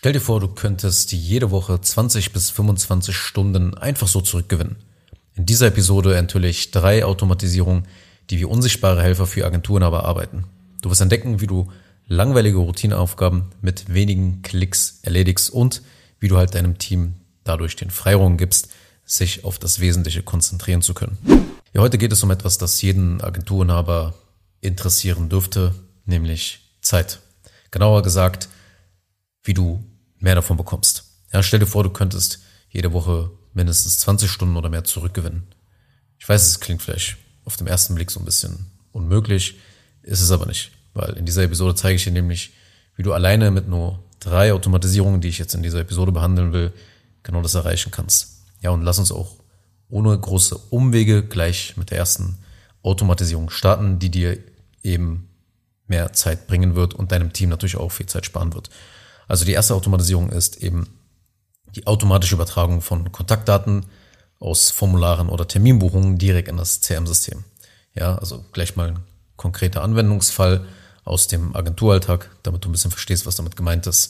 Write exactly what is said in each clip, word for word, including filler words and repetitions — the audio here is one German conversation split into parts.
Stell dir vor, du könntest jede Woche zwanzig bis fünfundzwanzig Stunden einfach so zurückgewinnen. In dieser Episode enthülle ich drei Automatisierungen, die wie unsichtbare Helfer für Agenturen aber arbeiten. Du wirst entdecken, wie du langweilige Routineaufgaben mit wenigen Klicks erledigst und wie du halt deinem Team dadurch den Freiraum gibst, sich auf das Wesentliche konzentrieren zu können. Ja, heute geht es um etwas, das jeden Agenturinhaber interessieren dürfte, nämlich Zeit. Genauer gesagt, wie du mehr davon bekommst. Ja, stell dir vor, du könntest jede Woche mindestens zwanzig Stunden oder mehr zurückgewinnen. Ich weiß, es klingt vielleicht auf den ersten Blick so ein bisschen unmöglich, ist es aber nicht, weil in dieser Episode zeige ich dir nämlich, wie du alleine mit nur drei Automatisierungen, die ich jetzt in dieser Episode behandeln will, genau das erreichen kannst. Ja, und lass uns auch ohne große Umwege gleich mit der ersten Automatisierung starten, die dir eben mehr Zeit bringen wird und deinem Team natürlich auch viel Zeit sparen wird. Also die erste Automatisierung ist eben die automatische Übertragung von Kontaktdaten aus Formularen oder Terminbuchungen direkt in das C R M-System. Ja, also gleich mal ein konkreter Anwendungsfall aus dem Agenturalltag, damit du ein bisschen verstehst, was damit gemeint ist.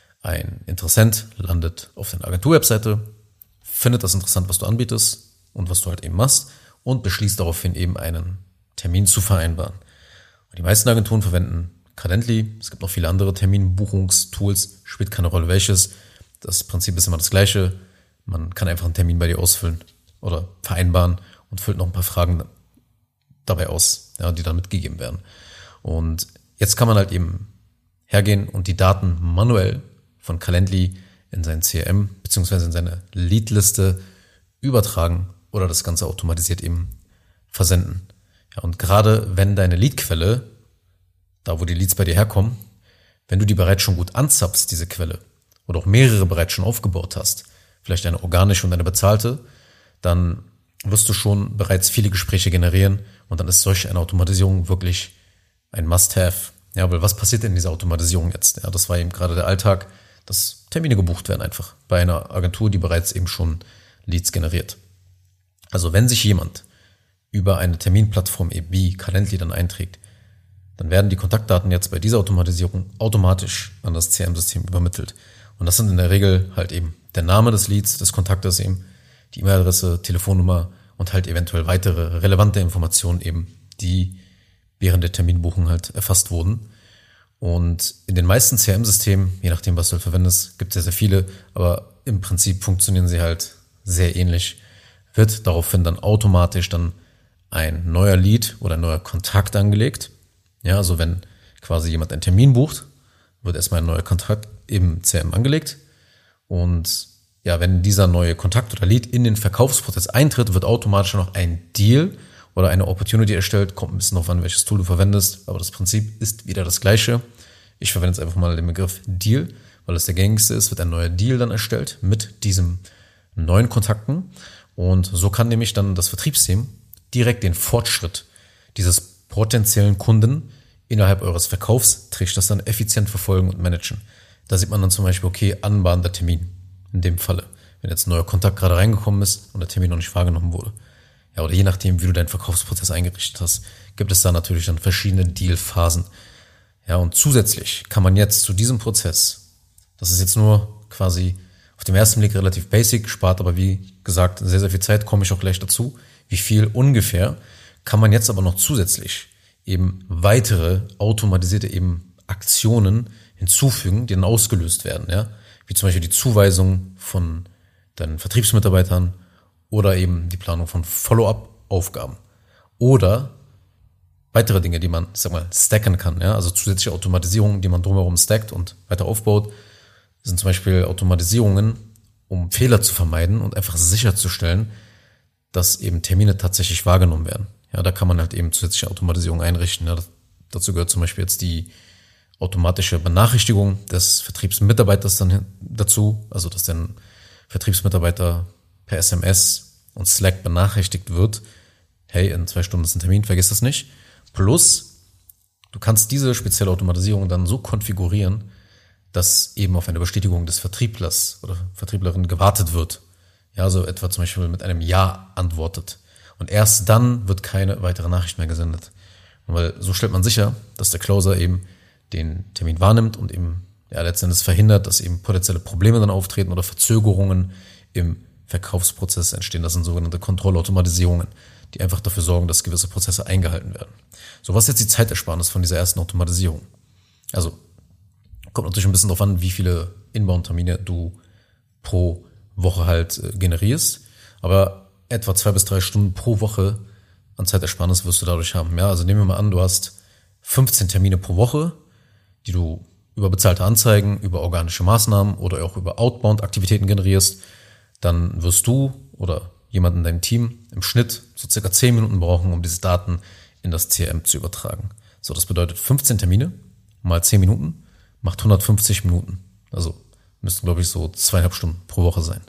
Ein Interessent landet auf deiner Agentur-Webseite, findet das interessant, was du anbietest und was du halt eben machst und beschließt daraufhin eben einen Termin zu vereinbaren. Und die meisten Agenturen verwenden Calendly, es gibt noch viele andere Terminbuchungstools, spielt keine Rolle welches. Das Prinzip ist immer das gleiche. Man kann einfach einen Termin bei dir ausfüllen oder vereinbaren und füllt noch ein paar Fragen dabei aus, ja, die dann mitgegeben werden. Und jetzt kann man halt eben hergehen und die Daten manuell von Calendly in sein C R M bzw. in seine Leadliste übertragen oder das Ganze automatisiert eben versenden. Ja, und gerade wenn deine Leadquelle, da wo die Leads bei dir herkommen, wenn du die bereits schon gut anzapfst, diese Quelle, oder auch mehrere bereits schon aufgebaut hast, vielleicht eine organische und eine bezahlte, dann wirst du schon bereits viele Gespräche generieren und dann ist solch eine Automatisierung wirklich ein Must-Have. Ja, weil was passiert in dieser Automatisierung jetzt? Ja, das war eben gerade der Alltag, dass Termine gebucht werden einfach bei einer Agentur, die bereits eben schon Leads generiert. Also wenn sich jemand über eine Terminplattform eben wie Calendly dann einträgt, dann werden die Kontaktdaten jetzt bei dieser Automatisierung automatisch an das C R M-System übermittelt. Und das sind in der Regel halt eben der Name des Leads, des Kontaktes eben, die E-Mail-Adresse, Telefonnummer und halt eventuell weitere relevante Informationen eben, die während der Terminbuchung halt erfasst wurden. Und in den meisten C R M-Systemen, je nachdem, was du halt verwendest, gibt es sehr, sehr viele, aber im Prinzip funktionieren sie halt sehr ähnlich, wird daraufhin dann automatisch dann ein neuer Lead oder ein neuer Kontakt angelegt. Ja, also wenn quasi jemand einen Termin bucht, wird erstmal ein neuer Kontakt im C R M angelegt. Und ja, wenn dieser neue Kontakt oder Lead in den Verkaufsprozess eintritt, wird automatisch noch ein Deal oder eine Opportunity erstellt. Kommt ein bisschen drauf an, welches Tool du verwendest, aber das Prinzip ist wieder das gleiche. Ich verwende jetzt einfach mal den Begriff Deal, weil es der gängigste ist, wird ein neuer Deal dann erstellt mit diesem neuen Kontakten. Und so kann nämlich dann das Vertriebsteam direkt den Fortschritt dieses potenziellen Kunden innerhalb eures Verkaufstrichters dann effizient verfolgen und managen. Da sieht man dann zum Beispiel, okay, anbahnender Termin in dem Falle, wenn jetzt ein neuer Kontakt gerade reingekommen ist und der Termin noch nicht wahrgenommen wurde. Ja, oder je nachdem, wie du deinen Verkaufsprozess eingerichtet hast, gibt es da natürlich dann verschiedene Dealphasen. Ja, und zusätzlich kann man jetzt zu diesem Prozess, das ist jetzt nur quasi auf dem ersten Blick relativ basic, spart aber wie gesagt sehr, sehr viel Zeit, komme ich auch gleich dazu, wie viel ungefähr, kann man jetzt aber noch zusätzlich eben weitere automatisierte eben Aktionen hinzufügen, die dann ausgelöst werden, ja, wie zum Beispiel die Zuweisung von deinen Vertriebsmitarbeitern oder eben die Planung von Follow-up-Aufgaben oder weitere Dinge, die man, ich sag mal, stacken kann, ja, also zusätzliche Automatisierungen, die man drumherum stackt und weiter aufbaut, sind zum Beispiel Automatisierungen, um Fehler zu vermeiden und einfach sicherzustellen, dass eben Termine tatsächlich wahrgenommen werden. Ja, da kann man halt eben zusätzliche Automatisierung einrichten. Ja, das, dazu gehört zum Beispiel jetzt die automatische Benachrichtigung des Vertriebsmitarbeiters dann dazu, also dass der Vertriebsmitarbeiter per S M S und Slack benachrichtigt wird, hey, in zwei Stunden ist ein Termin, vergiss das nicht. Plus, du kannst diese spezielle Automatisierung dann so konfigurieren, dass eben auf eine Bestätigung des Vertrieblers oder Vertrieblerin gewartet wird. Ja, also etwa zum Beispiel mit einem Ja antwortet. Und erst dann wird keine weitere Nachricht mehr gesendet. Und weil so stellt man sicher, dass der Closer eben den Termin wahrnimmt und eben ja letztendlich verhindert, dass eben potenzielle Probleme dann auftreten oder Verzögerungen im Verkaufsprozess entstehen. Das sind sogenannte Kontrollautomatisierungen, die einfach dafür sorgen, dass gewisse Prozesse eingehalten werden. So, was ist jetzt die Zeitersparnis von dieser ersten Automatisierung? Also, kommt natürlich ein bisschen darauf an, wie viele Inbound-Termine du pro Woche halt äh, generierst. Aber etwa zwei bis drei Stunden pro Woche an Zeitersparnis wirst du dadurch haben. Ja, also nehmen wir mal an, du hast fünfzehn Termine pro Woche, die du über bezahlte Anzeigen, über organische Maßnahmen oder auch über Outbound-Aktivitäten generierst. Dann wirst du oder jemand in deinem Team im Schnitt so circa zehn Minuten brauchen, um diese Daten in das C R M zu übertragen. So, das bedeutet fünfzehn Termine mal zehn Minuten macht hundertfünfzig Minuten. Also müssten, glaube ich, so zweieinhalb Stunden pro Woche sein.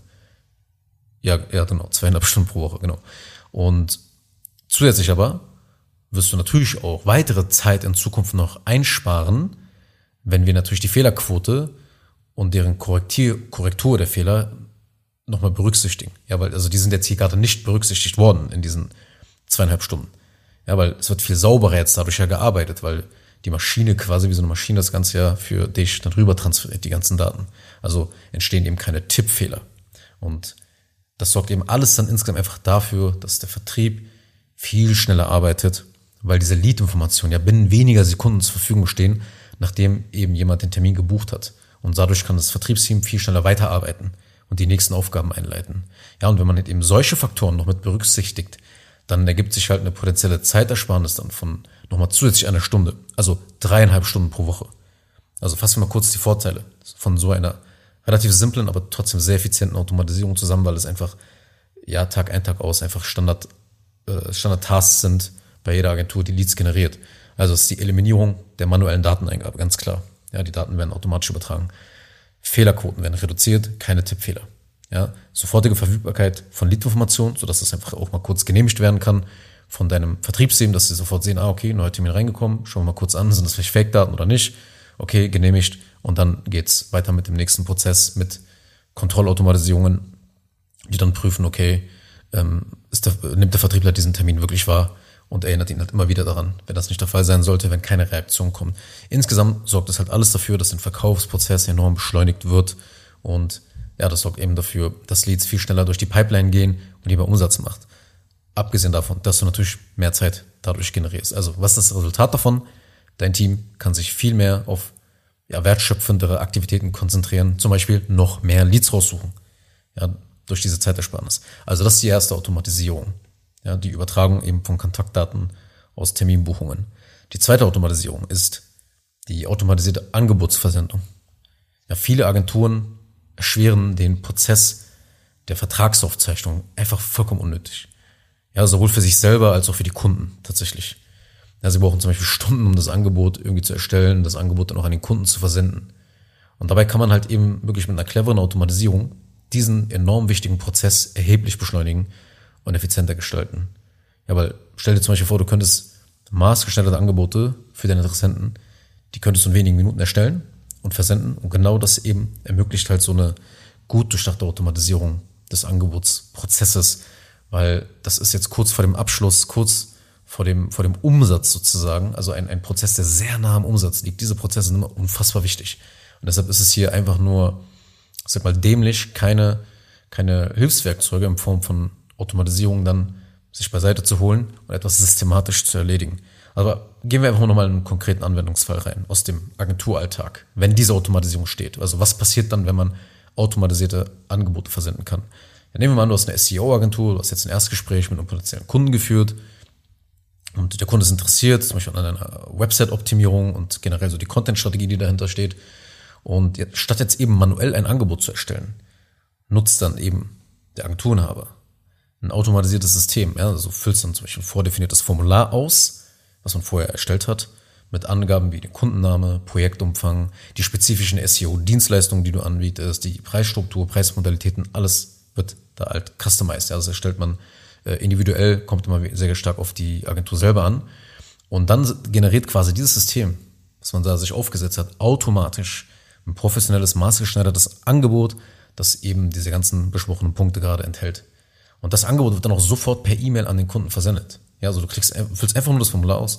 Ja, ja, genau, zweieinhalb Stunden pro Woche, genau. Und zusätzlich aber wirst du natürlich auch weitere Zeit in Zukunft noch einsparen, wenn wir natürlich die Fehlerquote und deren Korrektur, Korrektur der Fehler nochmal berücksichtigen. Ja, weil, also die sind jetzt hier gerade nicht berücksichtigt worden in diesen zweieinhalb Stunden. Ja, weil es wird viel sauberer jetzt dadurch ja gearbeitet, weil die Maschine quasi wie so eine Maschine das Ganze ja für dich dann rüber transferiert, die ganzen Daten. Also entstehen eben keine Tippfehler. Und das sorgt eben alles dann insgesamt einfach dafür, dass der Vertrieb viel schneller arbeitet, weil diese Lead-Informationen ja binnen weniger Sekunden zur Verfügung stehen, nachdem eben jemand den Termin gebucht hat. Und dadurch kann das Vertriebsteam viel schneller weiterarbeiten und die nächsten Aufgaben einleiten. Ja, und wenn man eben solche Faktoren noch mit berücksichtigt, dann ergibt sich halt eine potenzielle Zeitersparnis dann von nochmal zusätzlich einer Stunde, also dreieinhalb Stunden pro Woche. Also fassen wir mal kurz die Vorteile von so einer relativ simplen, aber trotzdem sehr effizienten Automatisierung zusammen, weil es einfach ja Tag ein, Tag aus einfach Standard, äh, Standard-Tasks sind bei jeder Agentur, die Leads generiert. Also es ist die Eliminierung der manuellen Dateneingabe, ganz klar. Ja, die Daten werden automatisch übertragen. Fehlerquoten werden reduziert, keine Tippfehler. Ja, sofortige Verfügbarkeit von Lead-Informationen, sodass das einfach auch mal kurz genehmigt werden kann von deinem Vertriebsteam, dass sie sofort sehen, ah, okay, neuer Termin reingekommen, schauen wir mal kurz an, sind das vielleicht Fake-Daten oder nicht? Okay, genehmigt. Und dann geht's weiter mit dem nächsten Prozess, mit Kontrollautomatisierungen, die dann prüfen, okay, ähm, ist der, nimmt der Vertriebler diesen Termin wirklich wahr und erinnert ihn halt immer wieder daran, wenn das nicht der Fall sein sollte, wenn keine Reaktion kommt. Insgesamt sorgt das halt alles dafür, dass der Verkaufsprozess enorm beschleunigt wird und ja, das sorgt eben dafür, dass Leads viel schneller durch die Pipeline gehen und lieber Umsatz macht. Abgesehen davon, dass du natürlich mehr Zeit dadurch generierst. Also was ist das Resultat davon? Dein Team kann sich viel mehr auf ja, wertschöpfendere Aktivitäten konzentrieren, zum Beispiel noch mehr Leads raussuchen, ja, durch diese Zeitersparnis. Also das ist die erste Automatisierung, ja, die Übertragung eben von Kontaktdaten aus Terminbuchungen. Die zweite Automatisierung ist die automatisierte Angebotsversendung. Ja, viele Agenturen erschweren den Prozess der Vertragsaufzeichnung einfach vollkommen unnötig. Ja, sowohl für sich selber als auch für die Kunden tatsächlich. Ja, sie brauchen zum Beispiel Stunden, um das Angebot irgendwie zu erstellen, das Angebot dann auch an den Kunden zu versenden. Und dabei kann man halt eben wirklich mit einer cleveren Automatisierung diesen enorm wichtigen Prozess erheblich beschleunigen und effizienter gestalten. Ja, weil stell dir zum Beispiel vor, du könntest maßgeschneiderte Angebote für deine Interessenten, die könntest du in wenigen Minuten erstellen und versenden. Und genau das eben ermöglicht halt so eine gut durchdachte Automatisierung des Angebotsprozesses, weil das ist jetzt kurz vor dem Abschluss, kurz vor dem, vor dem Umsatz sozusagen, also ein, ein Prozess, der sehr nah am Umsatz liegt. Diese Prozesse sind immer unfassbar wichtig. Und deshalb ist es hier einfach nur, sag mal, dämlich, keine, keine Hilfswerkzeuge in Form von Automatisierung dann sich beiseite zu holen und etwas systematisch zu erledigen. Aber gehen wir einfach nochmal in einen konkreten Anwendungsfall rein, aus dem Agenturalltag, wenn diese Automatisierung steht. Also was passiert dann, wenn man automatisierte Angebote versenden kann? Ja, nehmen wir mal an, du hast eine S E O-Agentur, du hast jetzt ein Erstgespräch mit einem potenziellen Kunden geführt und der Kunde ist interessiert, zum Beispiel an einer Website-Optimierung und generell so die Content-Strategie, die dahinter steht. Und jetzt, statt jetzt eben manuell ein Angebot zu erstellen, nutzt dann eben der Agenturinhaber ein automatisiertes System. Ja, also füllst dann zum Beispiel ein vordefiniertes Formular aus, was man vorher erstellt hat, mit Angaben wie den Kundenname, Projektumfang, die spezifischen S E O-Dienstleistungen, die du anbietest, die Preisstruktur, Preismodalitäten, alles wird da halt customized. Ja, das erstellt man äh, individuell, kommt immer sehr stark auf die Agentur selber an. Und dann generiert quasi dieses System, was man da sich aufgesetzt hat, automatisch ein professionelles, maßgeschneidertes Angebot, das eben diese ganzen besprochenen Punkte gerade enthält. Und das Angebot wird dann auch sofort per E-Mail an den Kunden versendet. Ja, also du kriegst, füllst einfach nur das Formular aus,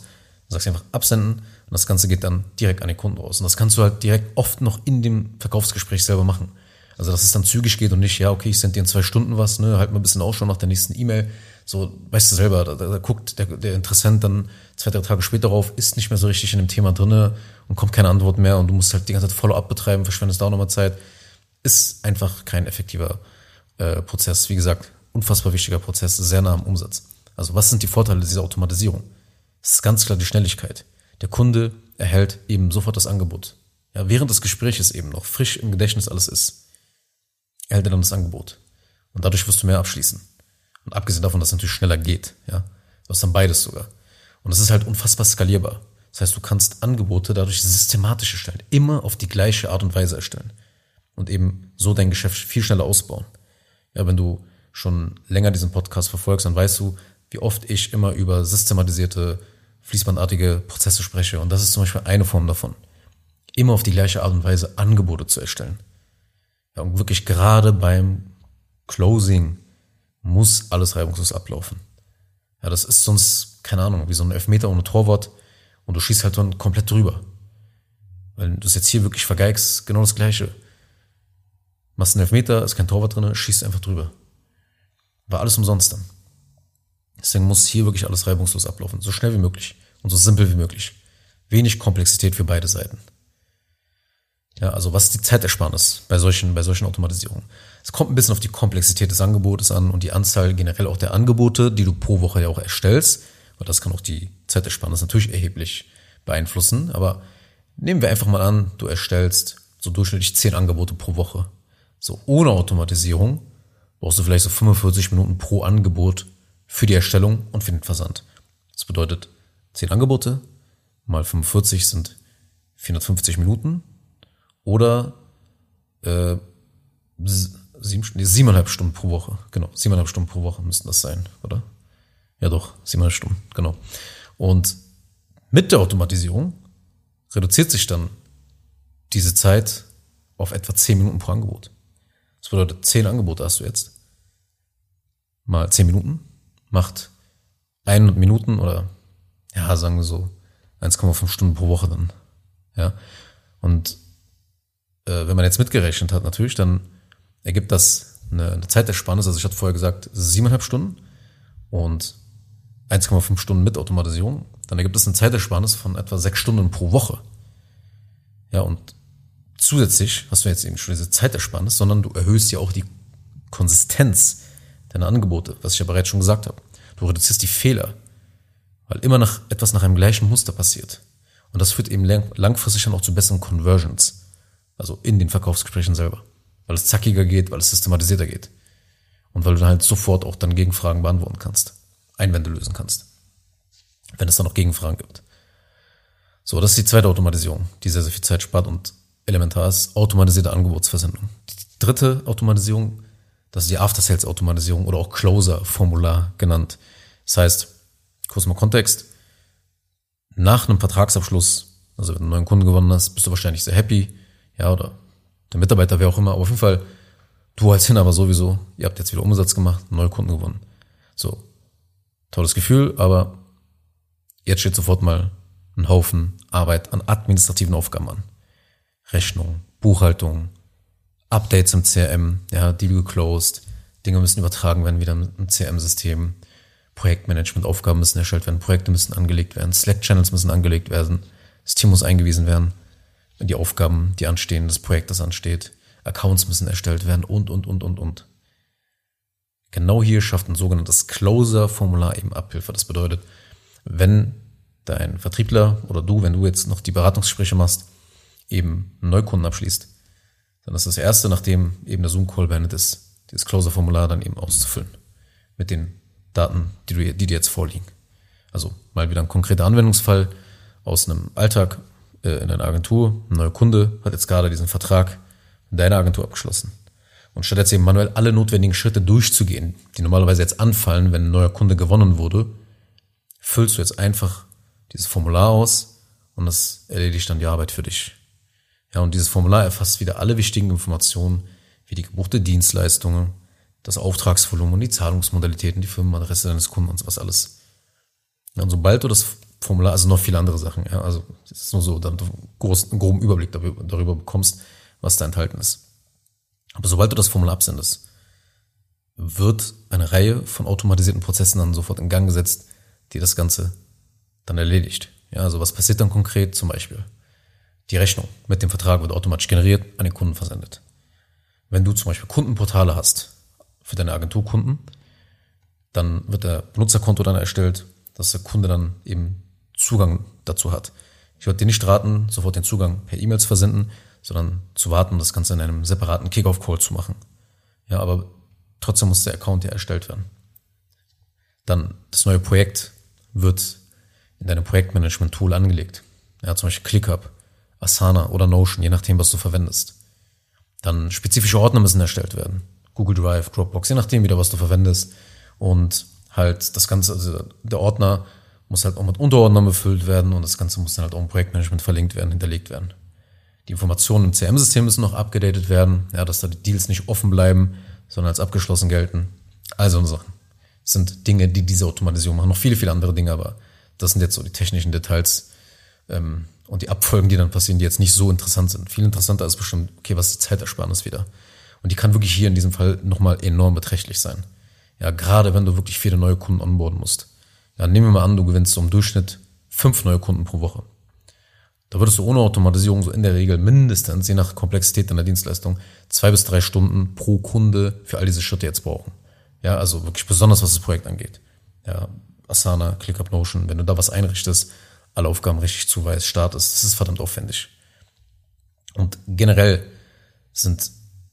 sagst einfach absenden und das Ganze geht dann direkt an den Kunden raus. Und das kannst du halt direkt oft noch in dem Verkaufsgespräch selber machen. Also dass es dann zügig geht und nicht, ja okay, ich sende dir in zwei Stunden was, ne, halt mal ein bisschen Ausschau nach der nächsten E-Mail. So, weißt du selber, da, da guckt der, der Interessent dann zwei, drei Tage später drauf, ist nicht mehr so richtig in dem Thema drinne und kommt keine Antwort mehr und du musst halt die ganze Zeit Follow-up betreiben, verschwendest da auch nochmal Zeit. Ist einfach kein effektiver äh, Prozess. Wie gesagt, unfassbar wichtiger Prozess, sehr nah am Umsatz. Also was sind die Vorteile dieser Automatisierung? Es ist ganz klar die Schnelligkeit. Der Kunde erhält eben sofort das Angebot. Ja, während des Gespräches eben noch frisch im Gedächtnis alles ist, erhält er dann das Angebot. Und dadurch wirst du mehr abschließen. Und abgesehen davon, dass es natürlich schneller geht, ja, du hast dann beides sogar. Und es ist halt unfassbar skalierbar. Das heißt, du kannst Angebote dadurch systematisch erstellen, immer auf die gleiche Art und Weise erstellen und eben so dein Geschäft viel schneller ausbauen. Ja, wenn du schon länger diesen Podcast verfolgst, dann weißt du, wie oft ich immer über systematisierte, fließbandartige Prozesse spreche. Und das ist zum Beispiel eine Form davon. Immer auf die gleiche Art und Weise Angebote zu erstellen. Ja, und wirklich gerade beim Closing muss alles reibungslos ablaufen. Ja, das ist sonst, keine Ahnung, wie so ein Elfmeter ohne Torwart und du schießt halt dann komplett drüber. Weil du es jetzt hier wirklich vergeigst, genau das Gleiche. Machst einen Elfmeter, ist kein Torwart drin, schießt einfach drüber. War alles umsonst dann. Deswegen muss hier wirklich alles reibungslos ablaufen, so schnell wie möglich und so simpel wie möglich. Wenig Komplexität für beide Seiten. Ja, also was ist die Zeitersparnis bei solchen, bei solchen Automatisierungen? Es kommt ein bisschen auf die Komplexität des Angebotes an und die Anzahl generell auch der Angebote, die du pro Woche ja auch erstellst, weil das kann auch die Zeitersparnis natürlich erheblich beeinflussen. Aber nehmen wir einfach mal an, du erstellst so durchschnittlich zehn Angebote pro Woche. So ohne Automatisierung brauchst du vielleicht so fünfundvierzig Minuten pro Angebot für die Erstellung und für den Versand. Das bedeutet, zehn Angebote mal fünfundvierzig sind vierhundertfünfzig Minuten oder äh, sieben, nee, siebeneinhalb Stunden pro Woche. Genau, siebeneinhalb Stunden pro Woche müssten das sein, oder? Ja doch, siebeneinhalb Stunden, genau. Und mit der Automatisierung reduziert sich dann diese Zeit auf etwa zehn Minuten pro Angebot. Das bedeutet, zehn Angebote hast du jetzt. Mal zehn Minuten macht hundert Minuten oder, ja, sagen wir so, eins Komma fünf Stunden pro Woche dann. Ja. Und äh, wenn man jetzt mitgerechnet hat natürlich, dann ergibt das eine, eine Zeitersparnis. Also ich hatte vorher gesagt, siebeneinhalb Stunden und eins Komma fünf Stunden mit Automatisierung. Dann ergibt es eine Zeitersparnis von etwa sechs Stunden pro Woche. Ja, und zusätzlich hast du jetzt eben schon diese Zeitersparnis, sondern du erhöhst ja auch die Konsistenz deiner Angebote, was ich ja bereits schon gesagt habe. Du reduzierst die Fehler, weil immer nach etwas nach einem gleichen Muster passiert. Und das führt eben lang, langfristig dann auch zu besseren Conversions, also in den Verkaufsgesprächen selber, weil es zackiger geht, weil es systematisierter geht und weil du dann halt sofort auch dann Gegenfragen beantworten kannst, Einwände lösen kannst, wenn es dann noch Gegenfragen gibt. So, das ist die zweite Automatisierung, die sehr, sehr viel Zeit spart und elementar ist, automatisierte Angebotsversendung. Die dritte Automatisierung, das ist die After-Sales-Automatisierung oder auch Closer-Formular genannt. Das heißt, kurz mal Kontext, nach einem Vertragsabschluss, also wenn du einen neuen Kunden gewonnen hast, bist du wahrscheinlich sehr happy, ja, oder der Mitarbeiter, wer auch immer, aber auf jeden Fall, du als Inhaber sowieso, ihr habt jetzt wieder Umsatz gemacht, neue Kunden gewonnen. So, tolles Gefühl, aber jetzt steht sofort mal ein Haufen Arbeit an administrativen Aufgaben an. Rechnung, Buchhaltung, Updates im C R M, ja, Deal geclosed, Dinge müssen übertragen werden wieder im C R M-System, Projektmanagement, Aufgaben müssen erstellt werden, Projekte müssen angelegt werden, Slack-Channels müssen angelegt werden, das Team muss eingewiesen werden, die Aufgaben, die anstehen, das Projekt, das ansteht, Accounts müssen erstellt werden und, und, und, und, und. Genau hier schafft ein sogenanntes Closer-Formular eben Abhilfe. Das bedeutet, wenn dein Vertriebler oder du, wenn du jetzt noch die Beratungsgespräche machst, eben einen Neukunden abschließt, dann ist das Erste, nachdem eben der Zoom-Call beendet ist, dieses Closer-Formular dann eben auszufüllen mit den Daten, die, du, die dir jetzt vorliegen. Also mal wieder ein konkreter Anwendungsfall aus einem Alltag äh, in einer Agentur. Ein neuer Kunde hat jetzt gerade diesen Vertrag in deiner Agentur abgeschlossen. Und statt jetzt eben manuell alle notwendigen Schritte durchzugehen, die normalerweise jetzt anfallen, wenn ein neuer Kunde gewonnen wurde, füllst du jetzt einfach dieses Formular aus und das erledigt dann die Arbeit für dich. Ja, und dieses Formular erfasst wieder alle wichtigen Informationen, wie die gebuchte Dienstleistungen, das Auftragsvolumen und die Zahlungsmodalitäten, die Firmenadresse deines Kunden und sowas alles. Ja, und sobald du das Formular, also noch viele andere Sachen. Ja, also es ist nur so, damit du groß, einen groben Überblick darüber, darüber bekommst, was da enthalten ist. Aber sobald du das Formular absendest, wird eine Reihe von automatisierten Prozessen dann sofort in Gang gesetzt, die das Ganze dann erledigt. Ja, also was passiert dann konkret? Zum Beispiel die Rechnung mit dem Vertrag wird automatisch generiert, an den Kunden versendet. Wenn du zum Beispiel Kundenportale hast für deine Agenturkunden, dann wird der Benutzerkonto dann erstellt, dass der Kunde dann eben Zugang dazu hat. Ich würde dir nicht raten, sofort den Zugang per E-Mails versenden, sondern zu warten, das Ganze in einem separaten Kick-Off-Call zu machen. Ja, aber trotzdem muss der Account ja erstellt werden. Dann das neue Projekt wird in deinem Projektmanagement-Tool angelegt. Ja, zum Beispiel ClickUp, Asana oder Notion, je nachdem, was du verwendest. Dann spezifische Ordner müssen erstellt werden. Google Drive, Dropbox, je nachdem wieder, was du verwendest. Und halt das Ganze, also der Ordner muss halt auch mit Unterordnern befüllt werden und das Ganze muss dann halt auch im Projektmanagement verlinkt werden, hinterlegt werden. Die Informationen im C R M-System müssen noch abgedatet werden, ja, dass da die Deals nicht offen bleiben, sondern als abgeschlossen gelten. All so eine Sachen. Das sind Dinge, die diese Automatisierung machen. Noch viele, viele andere Dinge, aber das sind jetzt so die technischen Details ähm, und die Abfolgen, die dann passieren, die jetzt nicht so interessant sind. Viel interessanter ist bestimmt, okay, was ist die Zeitersparnis wieder? Und die kann wirklich hier in diesem Fall nochmal enorm beträchtlich sein. Ja, gerade wenn du wirklich viele neue Kunden onboarden musst. Ja, nehmen wir mal an, du gewinnst so im Durchschnitt fünf neue Kunden pro Woche. Da würdest du ohne Automatisierung so in der Regel mindestens, je nach Komplexität deiner Dienstleistung, zwei bis drei Stunden pro Kunde für all diese Schritte jetzt brauchen. Ja, also wirklich besonders, was das Projekt angeht. Ja, Asana, ClickUp, Notion, wenn du da was einrichtest, alle Aufgaben richtig zuweist, startest, das ist verdammt aufwendig. Und generell sind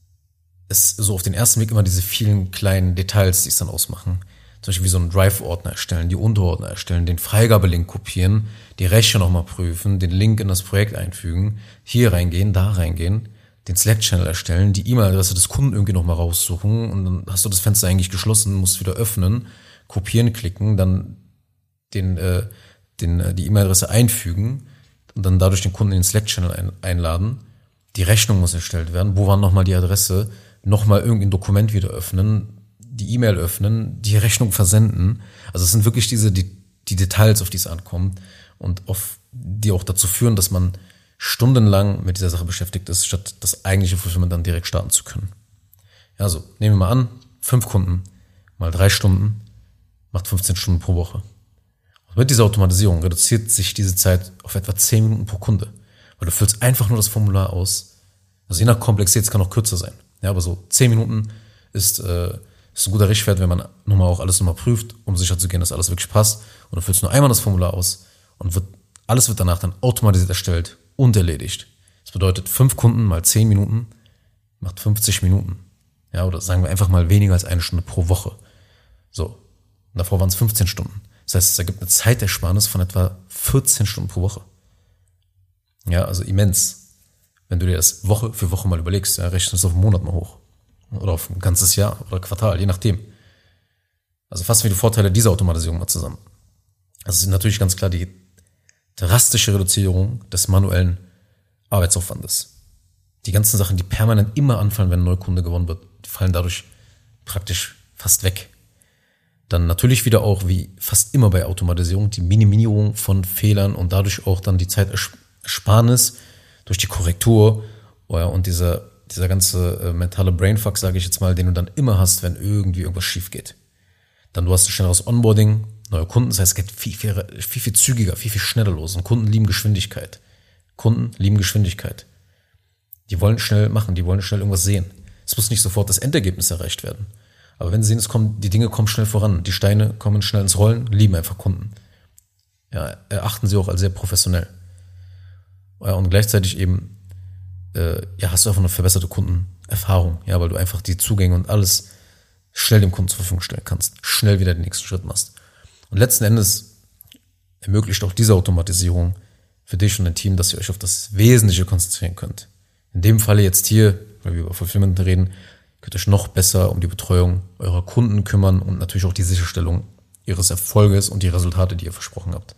es so auf den ersten Blick immer diese vielen kleinen Details, die es dann ausmachen. Zum Beispiel wie so einen Drive-Ordner erstellen, die Unterordner erstellen, den Freigabelink kopieren, die Rechte nochmal prüfen, den Link in das Projekt einfügen, hier reingehen, da reingehen, den Slack-Channel erstellen, die E-Mail-Adresse des Kunden irgendwie nochmal raussuchen und dann hast du das Fenster eigentlich geschlossen, musst wieder öffnen, kopieren klicken, dann den, äh, den, äh, die E-Mail-Adresse einfügen und dann dadurch den Kunden in den Slack-Channel ein, einladen. Die Rechnung muss erstellt werden. Wo war nochmal die Adresse? Nochmal irgendein Dokument wieder öffnen, die E-Mail öffnen, die Rechnung versenden. Also es sind wirklich diese die, die Details, auf die es ankommt und auf die auch dazu führen, dass man stundenlang mit dieser Sache beschäftigt ist, statt das eigentliche Fulfillment dann direkt starten zu können. Ja, also nehmen wir mal an, fünf Kunden mal drei Stunden macht fünfzehn Stunden pro Woche. Und mit dieser Automatisierung reduziert sich diese Zeit auf etwa zehn Minuten pro Kunde, weil du füllst einfach nur das Formular aus. Also je nach Komplexität, es kann auch kürzer sein. Ja, aber so zehn Minuten ist, äh, ist ein guter Richtwert, wenn man nochmal auch alles nochmal prüft, um sicher zu gehen, dass alles wirklich passt. Und du füllst nur einmal das Formular aus und wird, alles wird danach dann automatisiert erstellt und erledigt. Das bedeutet, fünf Kunden mal zehn Minuten macht fünfzig Minuten. Ja, oder sagen wir einfach mal weniger als eine Stunde pro Woche. So. Und davor waren es fünfzehn Stunden. Das heißt, es ergibt eine Zeitersparnis von etwa vierzehn Stunden pro Woche. Ja, also immens. Wenn du dir das Woche für Woche mal überlegst, ja, rechnest du es auf einen Monat mal hoch. Oder auf ein ganzes Jahr oder Quartal, je nachdem. Also fassen wir die Vorteile dieser Automatisierung mal zusammen. Also es ist natürlich ganz klar die drastische Reduzierung des manuellen Arbeitsaufwandes. Die ganzen Sachen, die permanent immer anfallen, wenn ein Neukunde gewonnen wird, die fallen dadurch praktisch fast weg. Dann natürlich wieder auch, wie fast immer bei Automatisierung, die Minimierung von Fehlern und dadurch auch dann die Zeitersparnis durch die Korrektur und dieser, dieser ganze äh, mentale Brainfuck, sage ich jetzt mal, den du dann immer hast, wenn irgendwie irgendwas schief geht. Dann du hast ein schnelleres Onboarding, neue Kunden, das heißt, es geht viel, viel, viel, viel zügiger, viel, viel schneller los. Und Kunden lieben Geschwindigkeit. Kunden lieben Geschwindigkeit. Die wollen schnell machen, die wollen schnell irgendwas sehen. Es muss nicht sofort das Endergebnis erreicht werden. Aber wenn sie sehen, es kommen, die Dinge kommen schnell voran, die Steine kommen schnell ins Rollen, lieben einfach Kunden. Ja, erachten sie auch als sehr professionell. Ja, und gleichzeitig eben, äh, ja, hast du einfach eine verbesserte Kundenerfahrung, ja, weil du einfach die Zugänge und alles schnell dem Kunden zur Verfügung stellen kannst, schnell wieder den nächsten Schritt machst. Und letzten Endes ermöglicht auch diese Automatisierung für dich und dein Team, dass ihr euch auf das Wesentliche konzentrieren könnt. In dem Falle jetzt hier, weil wir über Fulfillment reden, könnt ihr euch noch besser um die Betreuung eurer Kunden kümmern und natürlich auch die Sicherstellung ihres Erfolges und die Resultate, die ihr versprochen habt.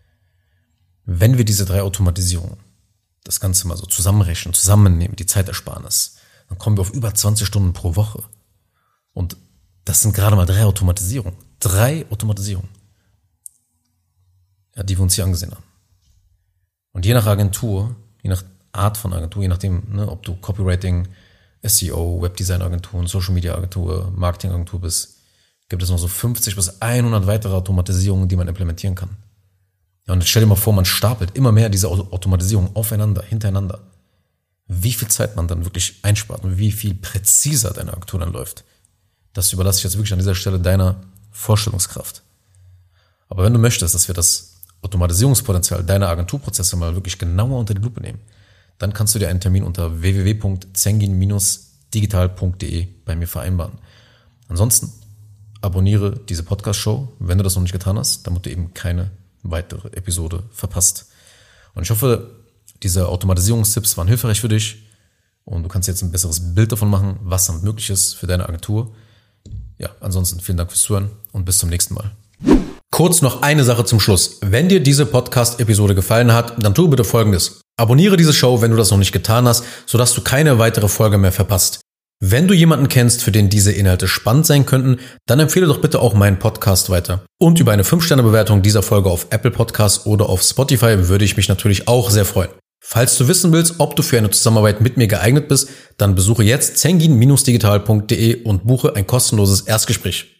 Wenn wir diese drei Automatisierungen das Ganze mal so zusammenrechnen, zusammennehmen, die Zeitersparnis, dann kommen wir auf über zwanzig Stunden pro Woche. Und das sind gerade mal drei Automatisierungen. Drei Automatisierungen. ja, die wir uns hier angesehen haben. Und je nach Agentur, je nach Art von Agentur, je nachdem, ne, ob du Copywriting, S E O, Webdesign-Agentur, Social-Media-Agentur, Marketing-Agentur bist, gibt es noch so fünfzig bis hundert weitere Automatisierungen, die man implementieren kann. Ja, und jetzt stell dir mal vor, man stapelt immer mehr diese Automatisierungen aufeinander, hintereinander. Wie viel Zeit man dann wirklich einspart und wie viel präziser deine Agentur dann läuft. Das überlasse ich jetzt wirklich an dieser Stelle deiner Vorstellungskraft. Aber wenn du möchtest, dass wir das Automatisierungspotenzial deiner Agenturprozesse mal wirklich genauer unter die Lupe nehmen, dann kannst du dir einen Termin unter w w w punkt zengin digital punkt d e bei mir vereinbaren. Ansonsten abonniere diese Podcast-Show, wenn du das noch nicht getan hast, damit du eben keine weitere Episode verpasst. Und ich hoffe, diese Automatisierungstipps waren hilfreich für dich und du kannst jetzt ein besseres Bild davon machen, was damit möglich ist für deine Agentur. Ja, ansonsten vielen Dank fürs Zuhören und bis zum nächsten Mal. Kurz noch eine Sache zum Schluss. Wenn dir diese Podcast-Episode gefallen hat, dann tu bitte Folgendes. Abonniere diese Show, wenn du das noch nicht getan hast, sodass du keine weitere Folge mehr verpasst. Wenn du jemanden kennst, für den diese Inhalte spannend sein könnten, dann empfehle doch bitte auch meinen Podcast weiter. Und über eine fünf Sterne Bewertung dieser Folge auf Apple Podcasts oder auf Spotify würde ich mich natürlich auch sehr freuen. Falls du wissen willst, ob du für eine Zusammenarbeit mit mir geeignet bist, dann besuche jetzt zengin digital punkt d e und buche ein kostenloses Erstgespräch.